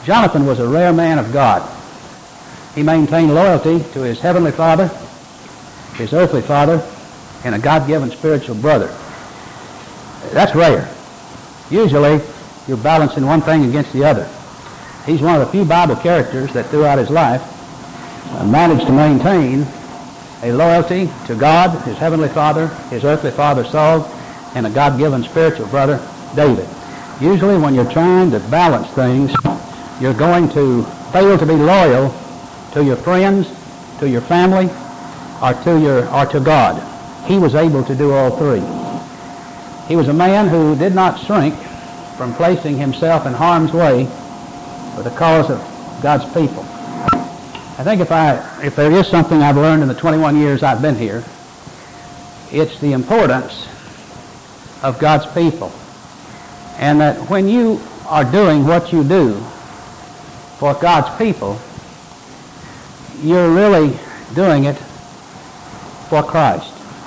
Jonathan was a rare man of God. He maintained loyalty to his heavenly father, his earthly father, and a God-given spiritual brother. That's rare. Usually, you're balancing one thing against the other. He's one of the few Bible characters that throughout his life managed to maintain a loyalty to God, his heavenly father, his earthly father Saul, and a God-given spiritual brother David. Usually when you're trying to balance things, you're going to fail to be loyal to your friends, to your family, or to God. He was able to do all three. He was a man who did not shrink from placing himself in harm's way for the cause of God's people. I think if there is something I've learned in the 21 years I've been here, it's the importance of God's people. And that when you are doing what you do for God's people, you're really doing it for Christ.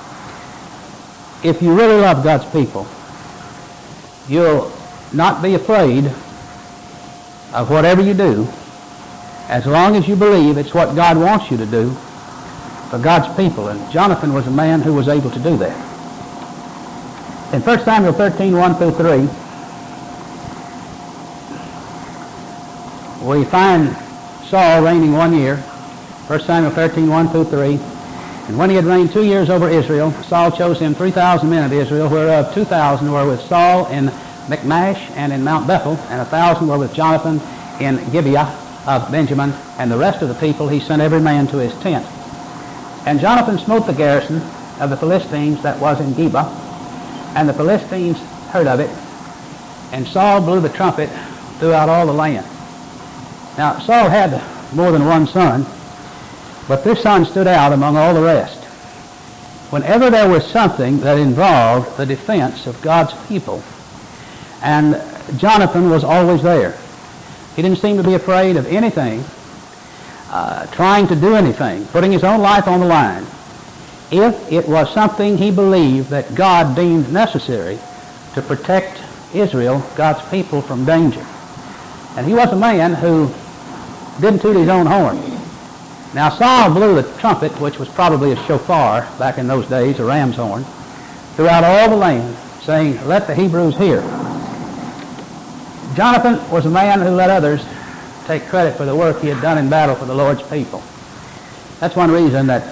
If you really love God's people, you'll not be afraid of whatever you do, as long as you believe it's what God wants you to do for God's people. And Jonathan was a man who was able to do that. In 1 Samuel 13, 1 through 3, we find Saul reigning 1 year. 1 Samuel 13, 1 through 3. And when he had reigned 2 years over Israel, Saul chose him 3,000 men of Israel, whereof 2,000 were with Saul in Michmash and in Mount Bethel, and 1,000 were with Jonathan in Gibeah of Benjamin, and the rest of the people he sent every man to his tent. And Jonathan smote the garrison of the Philistines that was in Geba, and the Philistines heard of it, and Saul blew the trumpet throughout all the land. Now, Saul had more than one son, but this son stood out among all the rest. Whenever there was something that involved the defense of God's people, and Jonathan was always there. He didn't seem to be afraid of anything, trying to do anything, putting his own life on the line, if it was something he believed that God deemed necessary to protect Israel, God's people, from danger. And he was a man who didn't toot his own horn. Now Saul blew the trumpet, which was probably a shofar back in those days, a ram's horn, throughout all the land, saying, "Let the Hebrews hear." Jonathan was a man who let others take credit for the work he had done in battle for the Lord's people. That's one reason that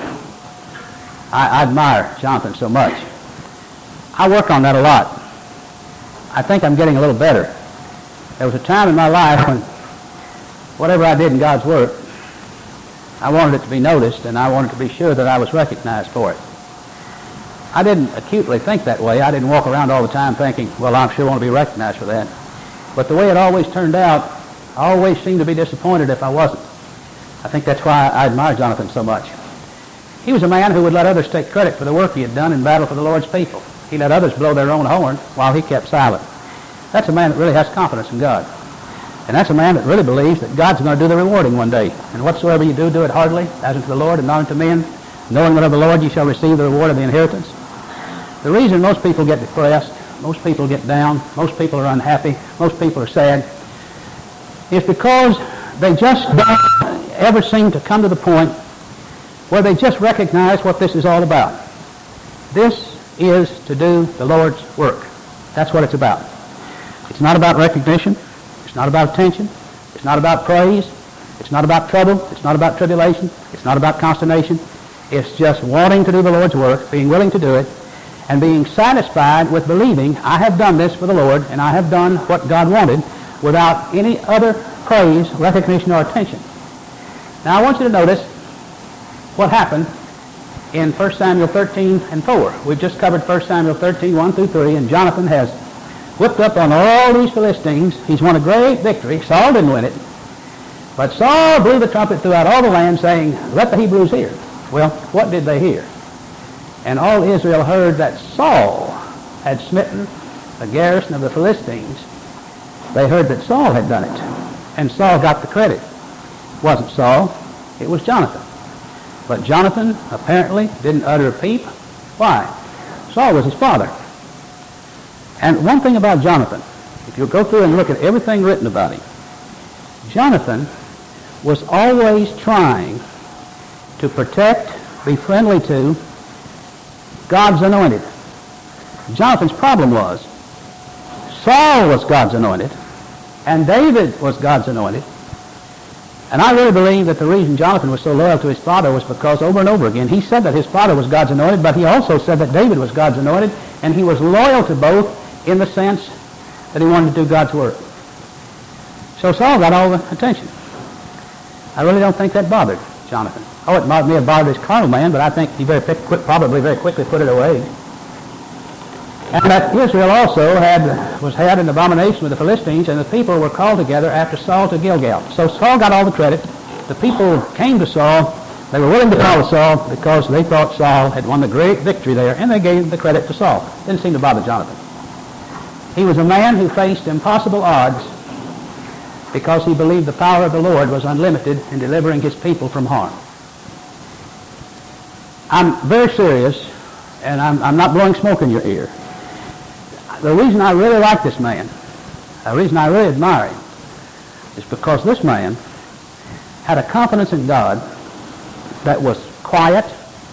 I admire Jonathan so much. I work on that a lot. I think I'm getting a little better. There was a time in my life when whatever I did in God's work, I wanted it to be noticed, and I wanted to be sure that I was recognized for it. I didn't acutely think that way. I didn't walk around all the time thinking, well, I sure want to be recognized for that. But the way it always turned out, I always seemed to be disappointed if I wasn't. I think that's why I admire Jonathan so much. He was a man who would let others take credit for the work he had done in battle for the Lord's people. He let others blow their own horn while he kept silent. That's a man that really has confidence in God. And that's a man that really believes that God's going to do the rewarding one day. And whatsoever you do, do it heartily, as unto the Lord and not unto men, knowing that of the Lord you shall receive the reward of the inheritance. The reason most people get depressed, most people get down, most people are unhappy, most people are sad, is because they just don't ever seem to come to the point where they just recognize what this is all about. This is to do the Lord's work. That's what it's about. It's not about recognition. It's not about attention. It's not about praise. It's not about trouble. It's not about tribulation. It's not about consternation. It's just wanting to do the Lord's work, being willing to do it, and being satisfied with believing, I have done this for the Lord, and I have done what God wanted without any other praise, recognition, or attention. Now I want you to notice what happened in 1 Samuel 13 and 4. We've just covered 1 Samuel 13, 1 through 3, and Jonathan has whipped up on all these Philistines. He's won a great victory. Saul didn't win it. But Saul blew the trumpet throughout all the land, saying, let the Hebrews hear. Well, what did they hear? And all Israel heard that Saul had smitten the garrison of the Philistines. They heard that Saul had done it. And Saul got the credit. It wasn't Saul, it was Jonathan. But Jonathan apparently didn't utter a peep. Why? Saul was his father. And one thing about Jonathan, if you'll go through and look at everything written about him, Jonathan was always trying to protect, be friendly to God's anointed. Jonathan's problem was Saul was God's anointed, and David was God's anointed. And I really believe that the reason Jonathan was so loyal to his father was because over and over again he said that his father was God's anointed, but he also said that David was God's anointed, and he was loyal to both in the sense that he wanted to do God's work. So Saul got all the attention. I really don't think that bothered Jonathan. Oh, it may have bothered his carnal man, but I think he probably very quickly put it away. And that Israel also had an abomination with the Philistines, and the people were called together after Saul to Gilgal. So Saul got all the credit. The people came to Saul. They were willing to follow Saul because they thought Saul had won the great victory there, and they gave the credit to Saul. Didn't seem to bother Jonathan. He was a man who faced impossible odds because he believed the power of the Lord was unlimited in delivering his people from harm. I'm very serious, and I'm not blowing smoke in your ear. The reason I really like this man, the reason I really admire him, is because this man had a confidence in God that was quiet,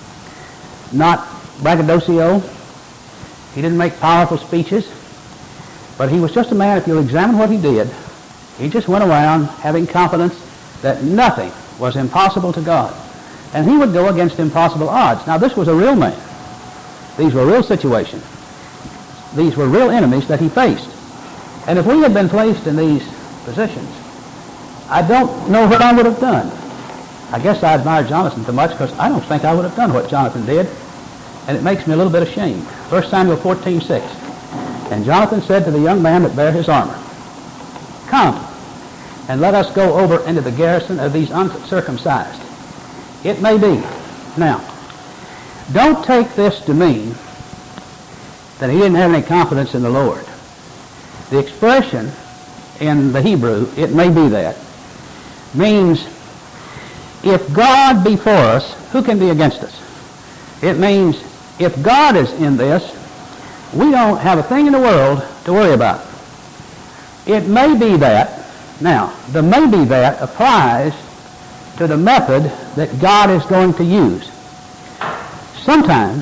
not braggadocio. He didn't make powerful speeches, but he was just a man, if you'll examine what he did, he just went around having confidence that nothing was impossible to God. And he would go against impossible odds. Now, this was a real man. These were real situations. These were real enemies that he faced. And if we had been placed in these positions, I don't know what I would have done. I guess I admire Jonathan too much because I don't think I would have done what Jonathan did. And it makes me a little bit ashamed. 1 Samuel 14:6. And Jonathan said to the young man that bare his armor, "Come, and let us go over into the garrison of these uncircumcised. It may be." Now, don't take this to mean that he didn't have any confidence in the Lord. The expression in the Hebrew, "it may be that," means if God be for us, who can be against us? It means if God is in this, we don't have a thing in the world to worry about. It may be that. Now, the may be that applies to the method that God is going to use. Sometimes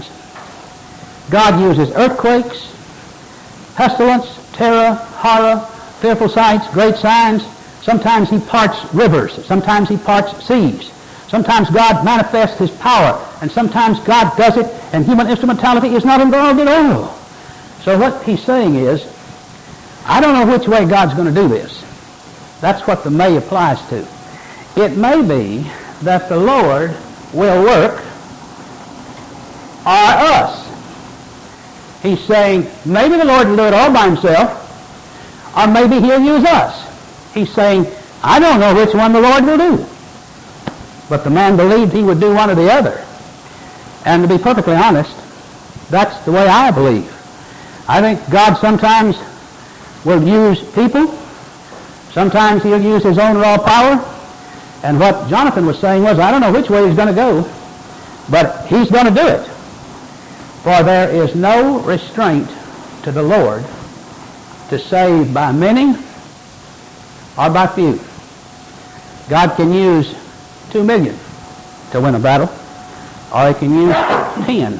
God uses earthquakes, pestilence, terror, horror, fearful sights, great signs. Sometimes he parts rivers. Sometimes he parts seas. Sometimes God manifests his power, and sometimes God does it, and human instrumentality is not involved at all. So what he's saying is, I don't know which way God's going to do this. That's what the may applies to. It may be that the Lord will work or us. He's saying, maybe the Lord will do it all by himself, or maybe he'll use us. He's saying, I don't know which one the Lord will do. But the man believed he would do one or the other. And to be perfectly honest, that's the way I believe. I think God sometimes will use people. Sometimes he'll use his own raw power. And what Jonathan was saying was, I don't know which way he's going to go, but he's going to do it. For there is no restraint to the Lord to save by many or by few. God can use 2 million to win a battle, or he can use 10.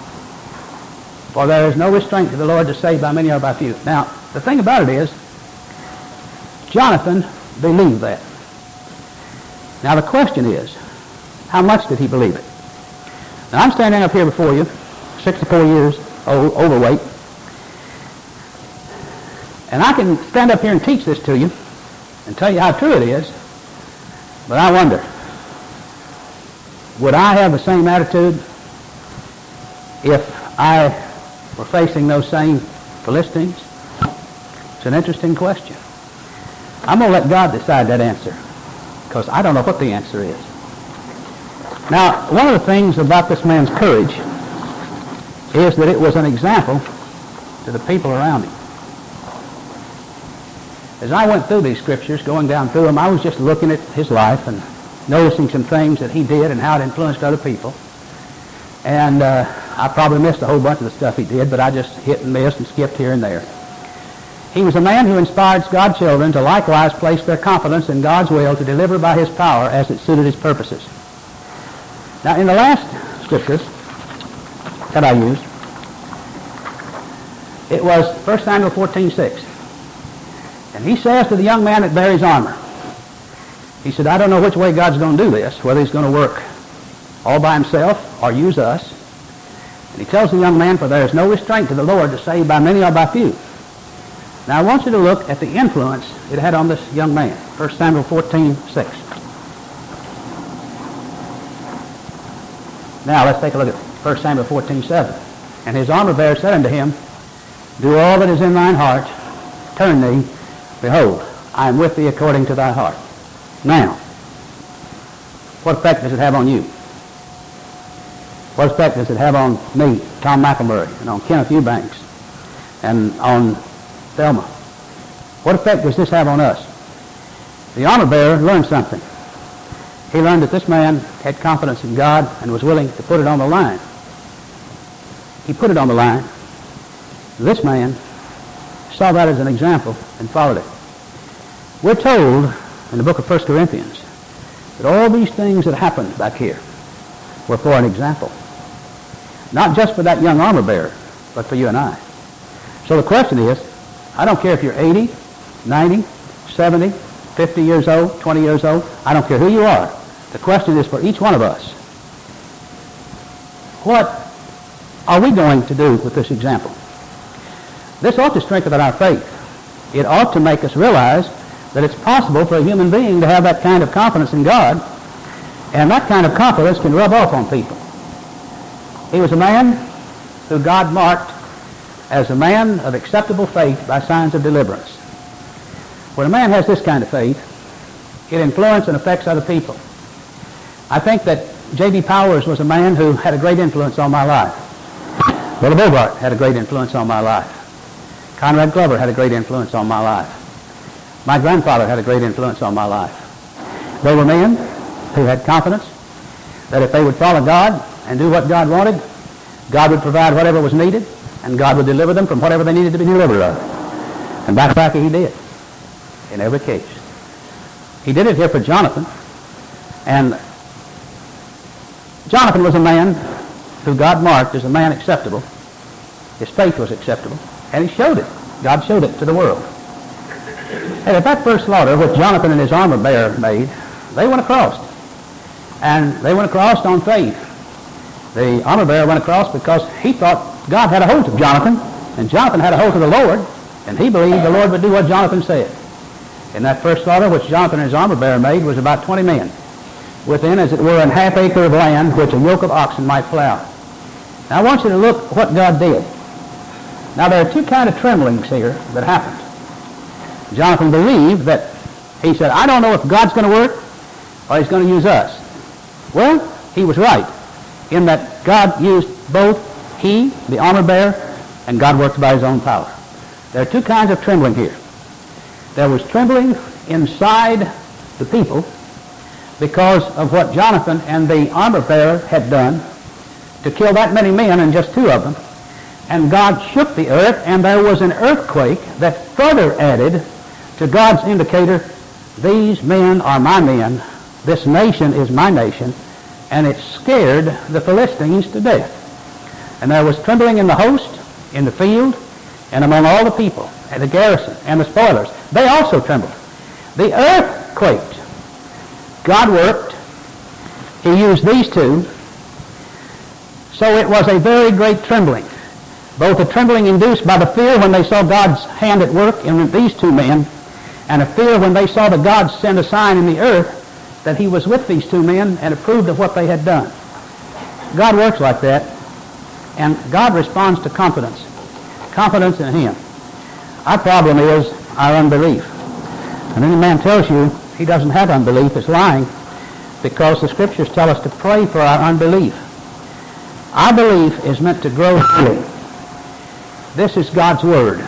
For there is no restraint to the Lord to save by many or by few. Now, the thing about it is, Jonathan believed that. Now, the question is, how much did he believe it? Now, I'm standing up here before you, 64 years old, overweight, and I can stand up here and teach this to you and tell you how true it is, but I wonder, would I have the same attitude if I were facing those same Philistines? It's an interesting question. I'm going to let God decide that answer, because I don't know what the answer is. Now, one of the things about this man's courage is that it was an example to the people around him. As I went through these scriptures, going down through them, I was just looking at his life and noticing some things that he did and how it influenced other people. And I probably missed a whole bunch of the stuff he did, but I just hit and missed and skipped here and there. He was a man who inspired God's children to likewise place their confidence in God's will to deliver by his power as it suited his purposes. Now, in the last scriptures that I used, it was 1 Samuel 14:6. And he says to the young man that bare his armor, he said, I don't know which way God's going to do this, whether he's going to work all by himself or use us. And he tells the young man, for there is no restraint to the Lord to save by many or by few. Now, I want you to look at the influence it had on this young man. 1 Samuel 14:6. Now, let's take a look at 1 Samuel 14:7. And his armor-bearer said unto him, do all that is in thine heart, turn thee, behold, I am with thee according to thy heart. Now, what effect does it have on you? What effect does it have on me, Tom McElmurray, and on Kenneth Eubanks, and on Thelma? What effect does this have on us? The armor-bearer learned something. He learned that this man had confidence in God and was willing to put it on the line. He put it on the line. This man saw that as an example and followed it. We're told in the book of 1 Corinthians that all these things that happened back here were for an example. Not just for that young armor-bearer, but for you and I. So the question is, I don't care if you're 80, 90, 70, 50 years old, 20 years old. I don't care who you are. The question is for each one of us, what are we going to do with this example? This ought to strengthen our faith. It ought to make us realize that it's possible for a human being to have that kind of confidence in God, and that kind of confidence can rub off on people. He was a man who God marked as a man of acceptable faith by signs of deliverance. When a man has this kind of faith, it influences and affects other people. I think that J.B. Powers was a man who had a great influence on my life. Brother Bogart had a great influence on my life. Conrad Glover had a great influence on my life. My grandfather had a great influence on my life. They were men who had confidence that if they would follow God and do what God wanted, God would provide whatever was needed, and God would deliver them from whatever they needed to be delivered of. And back he did, in every case. He did it here for Jonathan, and Jonathan was a man who God marked as a man acceptable. His faith was acceptable, and he showed it. God showed it to the world. And at that first slaughter, which Jonathan and his armor-bearer made, they went across. And they went across on faith. The armor-bearer went across because he thought God had a hold of Jonathan, and Jonathan had a hold of the Lord, and he believed the Lord would do what Jonathan said. In that first slaughter, which Jonathan and his armor-bearer made, was about 20 men, within, as it were, an half acre of land which a yoke of oxen might plow. Now I want you to look what God did. Now there are two kinds of tremblings here that happened. Jonathan believed that, he said, I don't know if God's going to work or he's going to use us. Well, he was right in that God used both he, the armor-bearer, and God worked by his own power. There are two kinds of trembling here. There was trembling inside the people because of what Jonathan and the armor-bearer had done to kill that many men and just two of them. And God shook the earth, and there was an earthquake that further added to God's indicator, these men are my men, this nation is my nation, and it scared the Philistines to death. And there was trembling in the host, in the field, and among all the people, and the garrison, and the spoilers. They also trembled. The earth quaked. God worked. He used these two. So it was a very great trembling. Both a trembling induced by the fear when they saw God's hand at work in these two men, and a fear when they saw that God send a sign in the earth that he was with these two men and approved of what they had done. God works like that, and God responds to confidence. Confidence in him. Our problem is our unbelief. And any man tells you he doesn't have unbelief is lying, because the scriptures tell us to pray for our unbelief. Our belief is meant to grow daily. This is God's Word.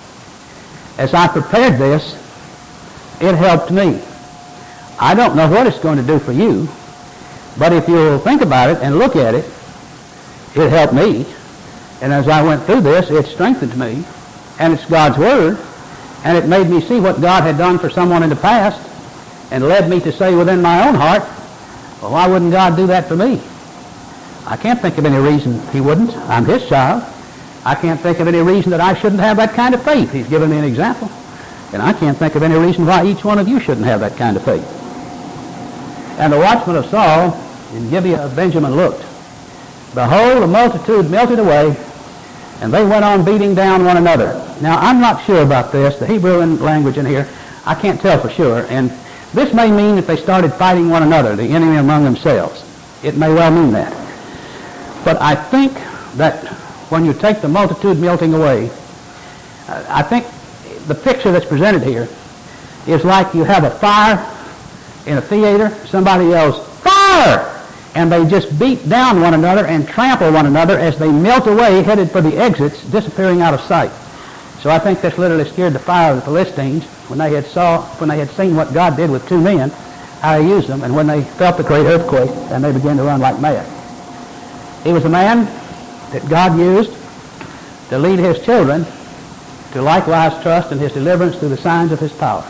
As I prepared this, it helped me. I don't know what it's going to do for you, but if you'll think about it and look at it, it helped me. And as I went through this, it strengthened me. And it's God's Word. And it made me see what God had done for someone in the past and led me to say within my own heart, well, why wouldn't God do that for me? I can't think of any reason he wouldn't. I'm his child. I can't think of any reason that I shouldn't have that kind of faith. He's given me an example. And I can't think of any reason why each one of you shouldn't have that kind of faith. And the watchmen of Saul in Gibeah of Benjamin looked. Behold, the multitude melted away, and they went on beating down one another. Now, I'm not sure about this. The Hebrew language in here, I can't tell for sure. And this may mean that they started fighting one another, the enemy among themselves. It may well mean that. But I think that when you take the multitude melting away, I think the picture that's presented here is like you have a fire in a theater, somebody yells, fire! And they just beat down one another and trample one another as they melt away, headed for the exits, disappearing out of sight. So I think this literally scared the fire of the Philistines when they had seen what God did with two men, how he used them, and when they felt the great earthquake, and they began to run like mad. He was a man that God used to lead his children to likewise trust in his deliverance through the signs of his power.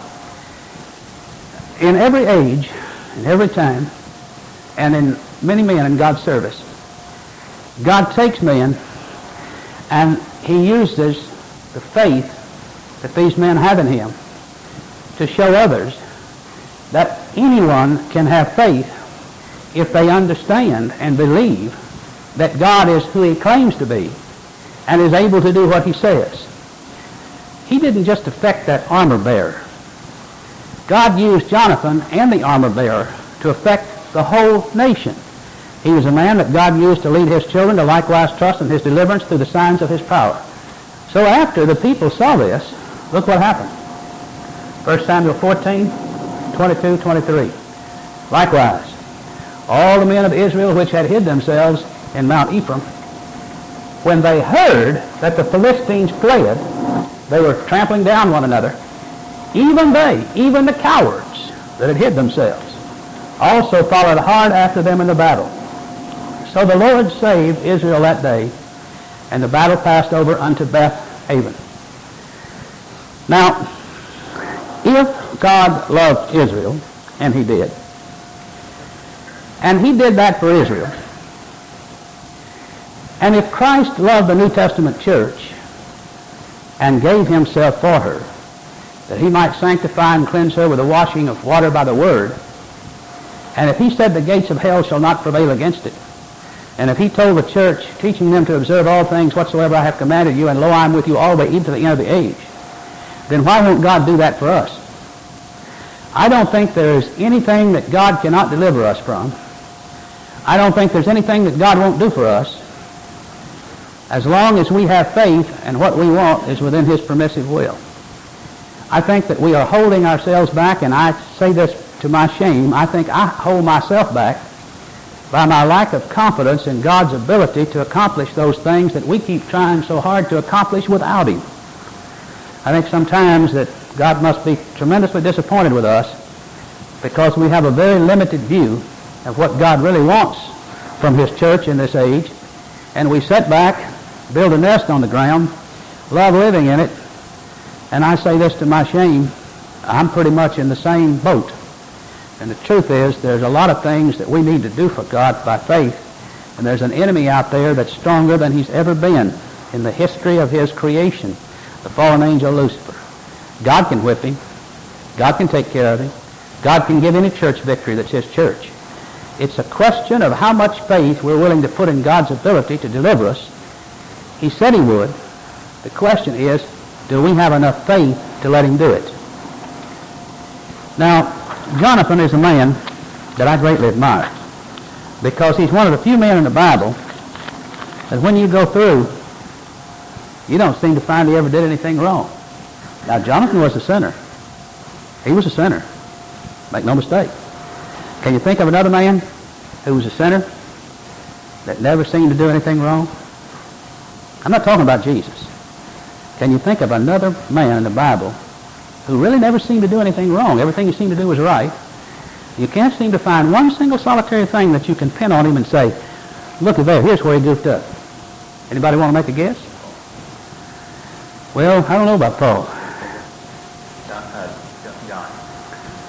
In every age, in every time, and in many men in God's service, God takes men and he uses the faith that these men have in him to show others that anyone can have faith if they understand and believe that God is who he claims to be and is able to do what he says. He didn't just affect that armor bearer. God used Jonathan and the armor bearer to affect the whole nation. He was a man that God used to lead his children to likewise trust in his deliverance through the signs of his power. So after the people saw this, look what happened. 1 Samuel 14, 22, 23. Likewise, all the men of Israel which had hid themselves in Mount Ephraim, when they heard that the Philistines fled, they were trampling down one another. Even they, even the cowards that had hid themselves, also followed hard after them in the battle. So the Lord saved Israel that day, and the battle passed over unto Beth Haven. Now, if God loved Israel, and he did, and he did that for Israel, and if Christ loved the New Testament church and gave himself for her, that he might sanctify and cleanse her with the washing of water by the word, and if he said the gates of hell shall not prevail against it, and if he told the church, teaching them to observe all things whatsoever I have commanded you, and lo, I am with you always, even to the end of the age, then why won't God do that for us? I don't think there is anything that God cannot deliver us from. I don't think there's anything that God won't do for us, as long as we have faith and what we want is within his permissive will. I think that we are holding ourselves back, and I say this to my shame. I think I hold myself back by my lack of confidence in God's ability to accomplish those things that we keep trying so hard to accomplish without him. I think sometimes that God must be tremendously disappointed with us because we have a very limited view of what God really wants from his church in this age, and we sit back, build a nest on the ground, love living in it, and I say this to my shame, I'm pretty much in the same boat. And the truth is, there's a lot of things that we need to do for God by faith, and there's an enemy out there that's stronger than he's ever been in the history of his creation, the fallen angel Lucifer. God can whip him. God can take care of him. God can give any church victory that's his church. It's a question of how much faith we're willing to put in God's ability to deliver us. He said he would. The question is, do we have enough faith to let him do it? Now, Jonathan is a man that I greatly admire because he's one of the few men in the Bible that when you go through, you don't seem to find he ever did anything wrong. Now, Jonathan was a sinner. He was a sinner. Make no mistake. Can you think of another man who was a sinner that never seemed to do anything wrong? I'm not talking about Jesus. Can you think of another man in the Bible who really never seemed to do anything wrong? Everything he seemed to do was right. You can't seem to find one single solitary thing that you can pin on him and say, look at there, here's where he goofed up. Anybody want to make a guess? Well, I don't know about Paul.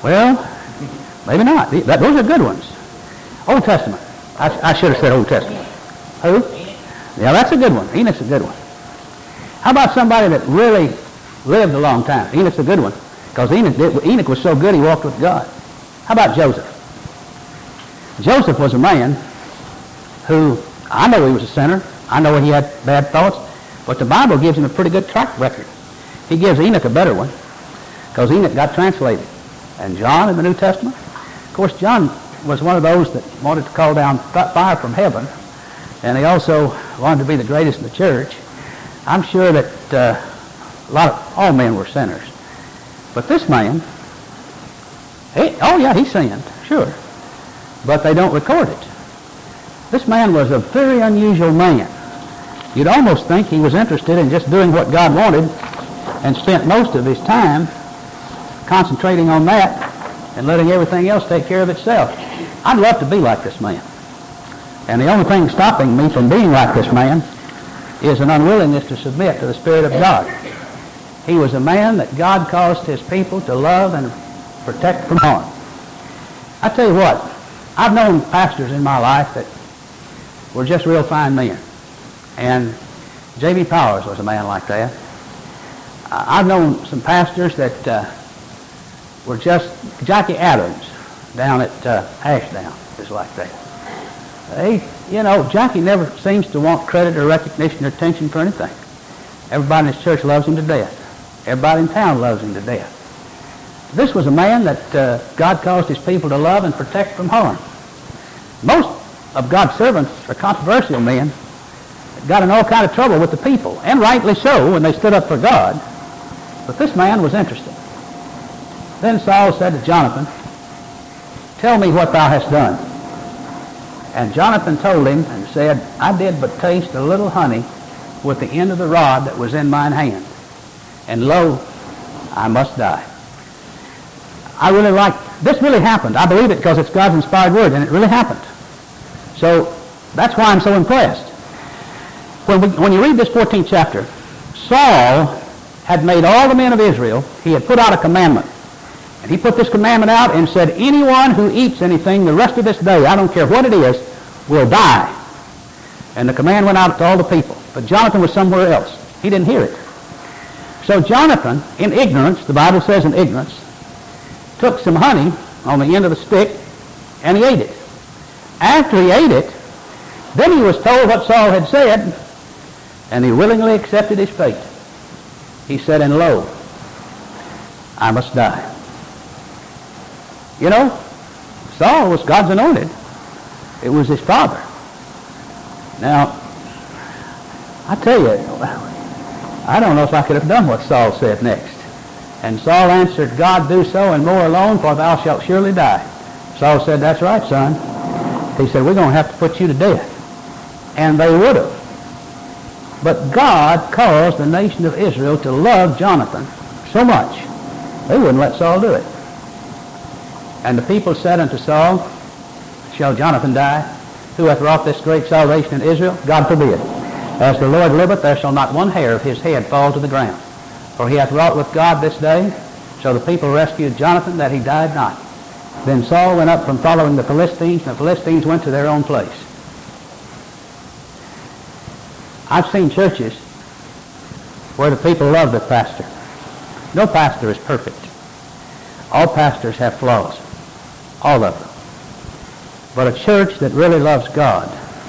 Well, maybe not. Those are good ones. Old Testament. I should have said Old Testament. Who? Yeah, that's a good one. Enoch's a good one. How about somebody that really lived a long time? Enoch's a good one. Because Enoch was so good he walked with God. How about Joseph? Joseph was a man who, I know he was a sinner. I know he had bad thoughts. But the Bible gives him a pretty good track record. He gives Enoch a better one. Because Enoch got translated. And John in the New Testament. Of course, John was one of those that wanted to call down fire from heaven. And he also wanted to be the greatest in the church. I'm sure that all men were sinners. But this man, he sinned, sure. But they don't record it. This man was a very unusual man. You'd almost think he was interested in just doing what God wanted and spent most of his time concentrating on that and letting everything else take care of itself. I'd love to be like this man. And the only thing stopping me from being like this man is an unwillingness to submit to the Spirit of God. He was a man that God caused his people to love and protect from harm. I tell you what, I've known pastors in my life that were just real fine men. And J.B. Powers was a man like that. I've known some pastors that were just Jackie Adams down at Ashdown, just like that. Jackie never seems to want credit or recognition or attention for anything. Everybody in his church loves him to death. Everybody in town loves him to death. This was a man that God caused his people to love and protect from harm. Most of God's servants are controversial men that got in all kind of trouble with the people, and rightly so when they stood up for God. But this man was interesting. Then Saul said to Jonathan, "Tell me what thou hast done." And Jonathan told him and said, "I did but taste a little honey with the end of the rod that was in mine hand. And lo, I must die." I really like, this really happened. I believe it because it's God's inspired word, and it really happened. So that's why I'm so impressed. When you read this 14th chapter, Saul had made all the men of Israel, he had put out a commandment. And he put this commandment out and said, anyone who eats anything the rest of this day, I don't care what it is, will die. And the command went out to all the people. But Jonathan was somewhere else. He didn't hear it. So Jonathan, in ignorance, the Bible says in ignorance, took some honey on the end of the stick and he ate it. After he ate it, then he was told what Saul had said, and he willingly accepted his fate. He said, "And lo, I must die." You know, Saul was God's anointed. It was his father. Now, I tell you, I don't know if I could have done what Saul said next. And Saul answered, "God do so and more alone, for thou shalt surely die." Saul said, "That's right, son." He said, "We're going to have to put you to death." And they would have. But God caused the nation of Israel to love Jonathan so much, they wouldn't let Saul do it. And the people said unto Saul, "Shall Jonathan die, who hath wrought this great salvation in Israel? God forbid. As the Lord liveth, there shall not one hair of his head fall to the ground. For he hath wrought with God this day." So the people rescued Jonathan, that he died not. Then Saul went up from following the Philistines, and the Philistines went to their own place. I've seen churches where the people love their pastor. No pastor is perfect. All pastors have flaws. All of them. But a church that really loves God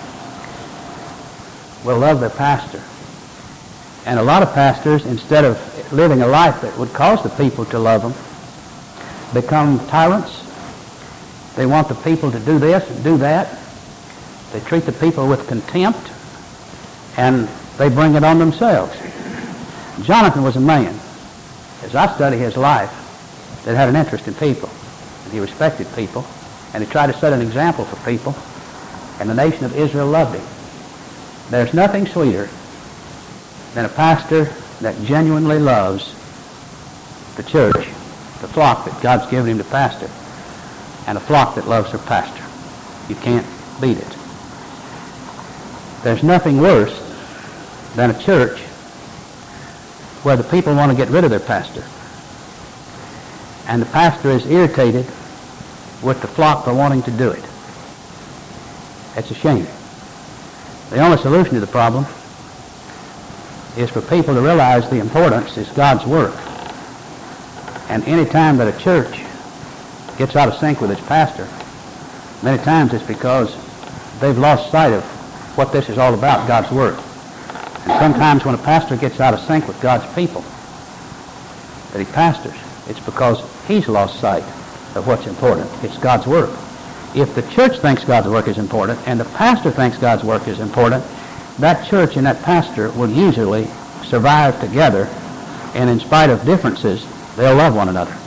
will love their pastor. And a lot of pastors, instead of living a life that would cause the people to love them, become tyrants. They want the people to do this and do that. They treat the people with contempt, and they bring it on themselves. Jonathan was a man, as I study his life, that had an interest in people, and he respected people, and he tried to set an example for people, and the nation of Israel loved him. There's nothing sweeter than a pastor that genuinely loves the church, the flock that God's given him to pastor, and a flock that loves their pastor. You can't beat it. There's nothing worse than a church where the people want to get rid of their pastor. and the pastor is irritated with the flock for wanting to do it. It's a shame. The only solution to the problem is for people to realize the importance is God's work. And any time that a church gets out of sync with its pastor, many times it's because they've lost sight of what this is all about, God's work. And sometimes when a pastor gets out of sync with God's people that he pastors, it's because he's lost sight of what's important. It's God's work. If the church thinks God's work is important and the pastor thinks God's work is important, that church and that pastor will usually survive together, and in spite of differences, they'll love one another.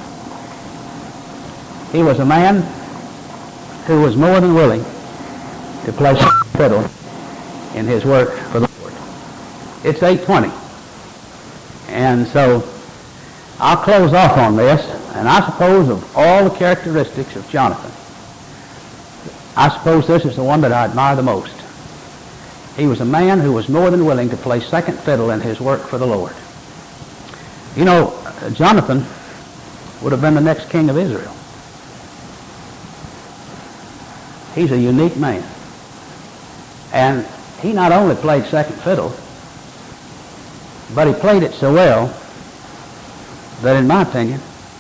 He was a man who was more than willing to play fiddle in his work for the Lord. It's 8:20, and so I'll close off on this, and I suppose of all the characteristics of Jonathan, I suppose this is the one that I admire the most. He was a man who was more than willing to play second fiddle in his work for the Lord. You know, Jonathan would have been the next king of Israel. He's a unique man. And he not only played second fiddle, but he played it so well that, in my opinion,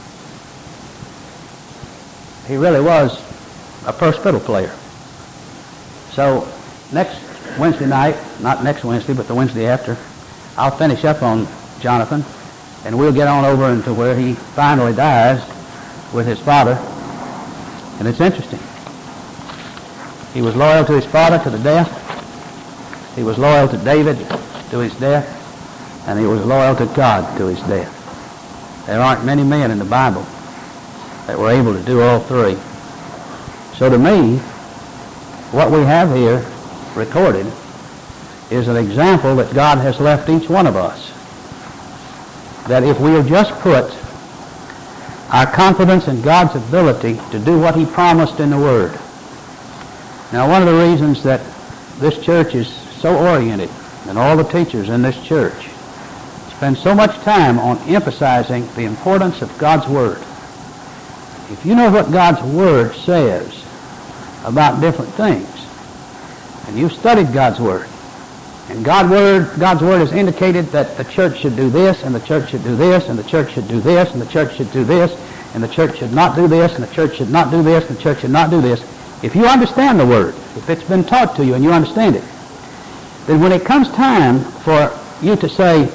he really was a first fiddle player. So next Wednesday night, not next Wednesday, but the Wednesday after, I'll finish up on Jonathan, and we'll get on over into where he finally dies with his father. And it's interesting. He was loyal to his father to the death. He was loyal to David to his death. And he was loyal to God to his death. There aren't many men in the Bible that were able to do all three. So to me, what we have here recorded is an example that God has left each one of us. That if we will just put our confidence in God's ability to do what he promised in the Word. Now, one of the reasons that this church is so oriented, and all the teachers in this church spend so much time on emphasizing the importance of God's Word. If you know what God's Word says about different things, and you've studied God's Word, and God's Word has indicated that the church should do this, and the church should do this, and the church should do this, and the church should do this, and the church should not do this, and the church should not do this, and the church should not do this. If you understand the Word, if it's been taught to you and you understand it, then when it comes time for you to say,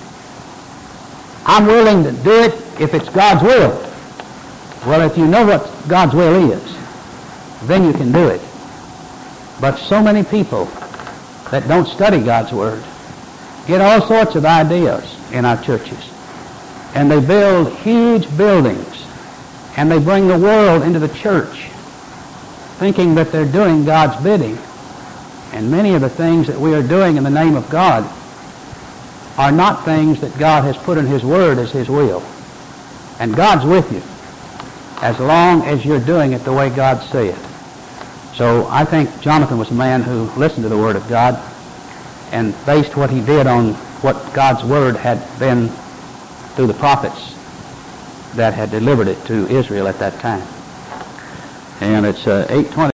I'm willing to do it if it's God's will. Well, if you know what God's will is, then you can do it. But so many people that don't study God's Word get all sorts of ideas in our churches. And they build huge buildings, and they bring the world into the church, thinking that they're doing God's bidding. And many of the things that we are doing in the name of God are not things that God has put in his Word as his will. And God's with you as long as you're doing it the way God said. So I think Jonathan was a man who listened to the Word of God and based what he did on what God's Word had been through the prophets that had delivered it to Israel at that time. And it's 8:20.